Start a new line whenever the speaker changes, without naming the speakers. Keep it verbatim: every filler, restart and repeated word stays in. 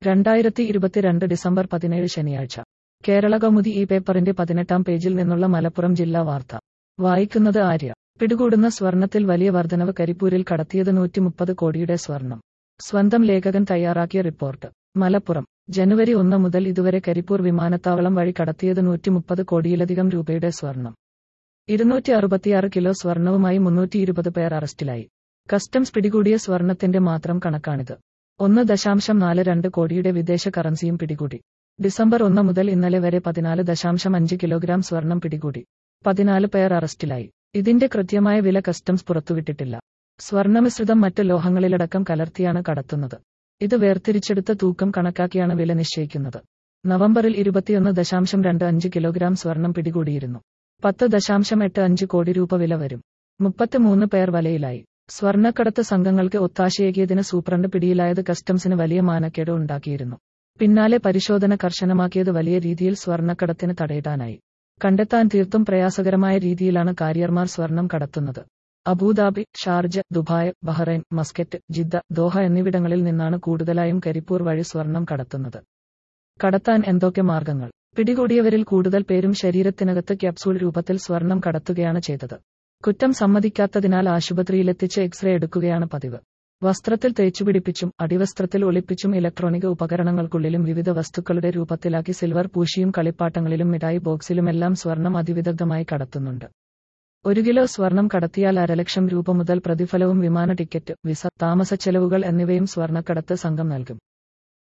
രണ്ടായിരത്തി ഇരുപത്തിരണ്ട് ഡിസംബർ പതിനേഴ് ശനിയാഴ്ച. കേരളകൗമുദി ഈ പേപ്പറിന്റെ പതിനെട്ടാം പേജിൽ നിന്നുള്ള മലപ്പുറം ജില്ലാ വാർത്ത. വായിക്കുന്നത് ആര്യ. പിടികൂടുന്ന സ്വർണത്തിൽ വലിയ വർധനവ്. കരിപ്പൂരിൽ കടത്തിയത് നൂറ്റിമുപ്പത് കോടിയുടെ സ്വർണം. സ്വന്തം ലേഖകൻ തയ്യാറാക്കിയ റിപ്പോർട്ട്. മലപ്പുറം. ജനുവരി ഒന്ന് മുതൽ ഇതുവരെ കരിപ്പൂർ വിമാനത്താവളം വഴി കടത്തിയത് നൂറ്റിമുപ്പത് കോടിയിലധികം രൂപയുടെ സ്വർണം. ഇരുന്നൂറ്റി അറുപത്തിയാറ് കിലോ സ്വർണവുമായി മുന്നൂറ്റി ഇരുപത് പേർ അറസ്റ്റിലായി. കസ്റ്റംസ് പിടികൂടിയ സ്വർണത്തിന്റെ മാത്രം കണക്കാണിത്. ഒന്ന് ദശാംശം നാല് രണ്ട് കോടിയുടെ വിദേശ കറൻസിയും പിടികൂടി. ഡിസംബർ ഒന്ന് മുതൽ ഇന്നലെ വരെ പതിനാല് ദശാംശം അഞ്ച് കിലോഗ്രാം സ്വർണം പിടികൂടി. പതിനാല് പേർ അറസ്റ്റിലായി. ഇതിന്റെ കൃത്യമായ വില കസ്റ്റംസ് പുറത്തുവിട്ടിട്ടില്ല. സ്വർണമിശ്രിതം മറ്റ് ലോഹങ്ങളിലടക്കം കലർത്തിയാണ് കടത്തുന്നത്. ഇത് വേർതിരിച്ചെടുത്ത തൂക്കം കണക്കാക്കിയാണ് വില നിശ്ചയിക്കുന്നത്. നവംബറിൽ ഇരുപത്തിയൊന്ന് ദശാംശം രണ്ട് അഞ്ച് കിലോഗ്രാം സ്വർണം പിടികൂടിയിരുന്നു. പത്ത് ദശാംശം എട്ട് അഞ്ച് കോടി രൂപ വില വരും. മുപ്പത്തിമൂന്ന് പേർ വലയിലായി. സ്വർണ്ണക്കടത്ത് സംഘങ്ങൾക്ക് ഒത്താശയേകിയതിന് സൂപ്രണ്ട് പിടിയിലായത് കസ്റ്റംസിന് വലിയ മാനക്കേട് ഉണ്ടാക്കിയിരുന്നു. പിന്നാലെ പരിശോധന കർശനമാക്കിയത് വലിയ രീതിയിൽ സ്വർണ്ണക്കടത്തിന് തടയിടാനായി. കണ്ടെത്താൻ തീർത്തും പ്രയാസകരമായ രീതിയിലാണ് കാരിയർമാർ സ്വർണം കടത്തുന്നത്. Abu Dhabi, Sharjah, Dubai, Bahrain, Muscat, Jeddah, Doha എന്നിവിടങ്ങളിൽ നിന്നാണ് കൂടുതലായും കരിപ്പൂർ വഴി സ്വർണം കടത്തുന്നത്. കടത്താൻ എന്തൊക്കെ മാർഗങ്ങൾ? പിടികൂടിയവരിൽ കൂടുതൽ പേരും ശരീരത്തിനകത്ത് ക്യാപ്സൂൾ രൂപത്തിൽ സ്വർണം കടത്തുകയാണ് ചെയ്തത്. കുറ്റം സമ്മതിക്കാത്തതിനാൽ ആശുപത്രിയിലെത്തിച്ച് എക്സ്റേ എടുക്കുകയാണ് പതിവ്. വസ്ത്രത്തിൽ തേച്ചുപിടിപ്പിച്ചും അടിവസ്ത്രത്തിൽ ഒളിപ്പിച്ചും ഇലക്ട്രോണിക് ഉപകരണങ്ങൾക്കുള്ളിലും വിവിധ വസ്തുക്കളുടെ രൂപത്തിലാക്കി സിൽവർ പൂശിയും കളിപ്പാട്ടങ്ങളിലും മിഠായി ബോക്സിലുമെല്ലാം സ്വർണം അതിവിദഗ്ധമായി കടത്തുന്നുണ്ട്. ഒരു കിലോ സ്വർണം കടത്തിയാൽ അരലക്ഷം രൂപ മുതൽ പ്രതിഫലവും വിമാന ടിക്കറ്റ്, വിസ, താമസച്ചെലവുകൾ എന്നിവയും സ്വർണ്ണക്കടത്ത് സംഘം നൽകും.